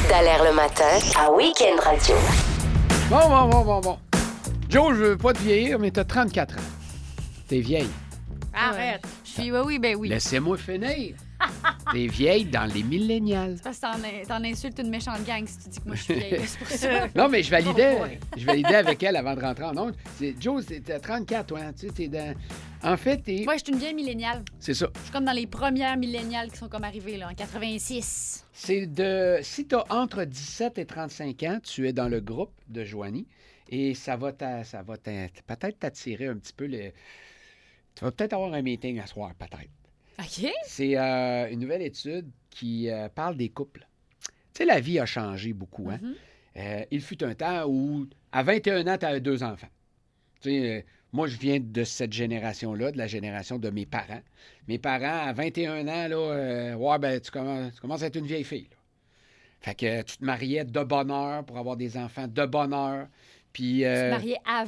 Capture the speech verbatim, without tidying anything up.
Dallaire le matin à Week-end Radio. Bon, bon, bon, bon, bon. Joe, je veux pas te vieillir, mais t'as trente-quatre ans. T'es vieille. Arrête. Je suis, oui, oui, ben oui. Laissez-moi finir. T'es vieille dans les millénials. C'est parce que t'en, t'en insultes une méchante gang si tu dis que moi je suis vieille. C'est pour ça. Non, mais je validais, Oh, ouais. je validais avec elle avant de rentrer en ondes. C'est, Joe, t'as trente-quatre, toi. Hein, tu sais, t'es dans... En fait, t'es... Moi, je suis une vieille milléniale. C'est ça. Je suis comme dans les premières milléniales qui sont comme arrivées, là, en quatre-vingt-six. C'est de... Si t'as entre dix-sept et trente-cinq ans, tu es dans le groupe de Joanie et ça va, t'a... ça va t'a... peut-être t'attirer un petit peu le... Tu vas peut-être avoir un meeting à soir, peut-être. OK. C'est euh, une nouvelle étude qui euh, parle des couples. Tu sais, la vie a changé beaucoup. Hein? Mm-hmm. Euh, il fut un temps où, à vingt et un ans, tu avais deux enfants. Tu sais, euh, moi, je viens de cette génération-là, de la génération de mes parents. Mes parents, à vingt et un ans, là, euh, ouais, ben, tu, commences, tu commences à être une vieille fille. Là. Fait que tu te mariais de bonne heure pour avoir des enfants de bonne heure. Puis, Tu euh, te mariais avant